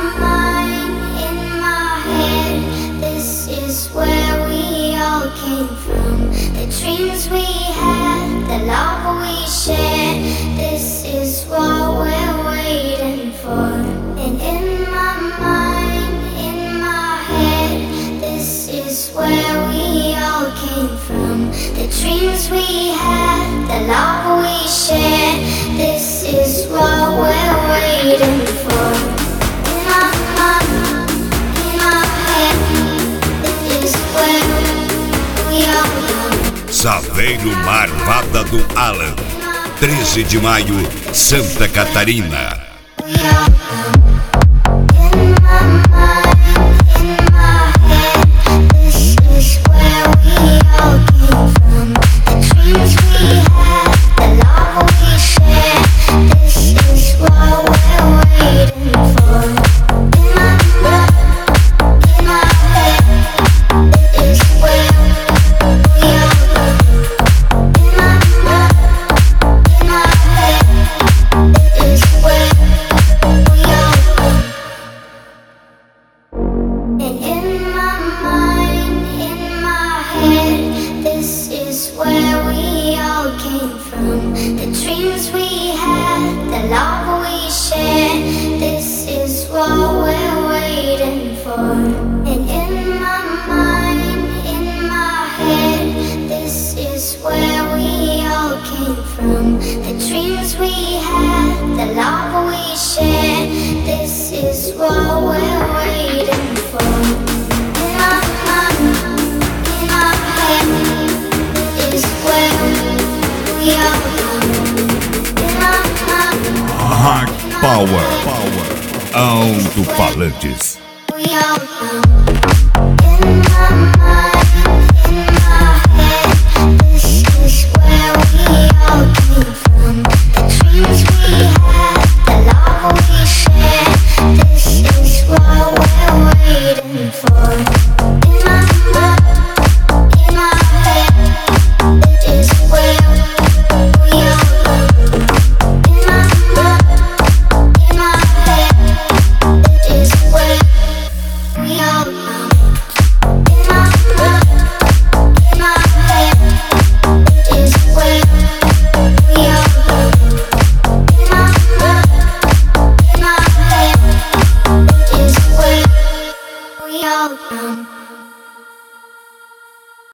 mind, in my head, this is where we all came from. The dreams we had, the love we shared, this is what we're waiting for. And in my mind, in my head, this is where we all came from. The dreams we had, the love we shared, this is what we're waiting for. In my mind, in my head, this is where we all come. Saveiro Marvada do Alan, 13 de maio, Santa Catarina. We all come. In my mind, in my head, this is where we all came from. The dreams we had, the love we shared, this is what we're waiting for. In my mind, in my head, this is where we all come. In my mind, in my head, this is where we all come. And in my mind, in my head, this is where we all came from. The dreams we had, the love we shared, this is what we're waiting for. And in my mind, in my head, this is where we all came from. The dreams we had, the love we shared, this is what we're waiting for. In my mind, in my head, this is where we all come. In my mind, Hard Power, Alto-Falantes. we all come.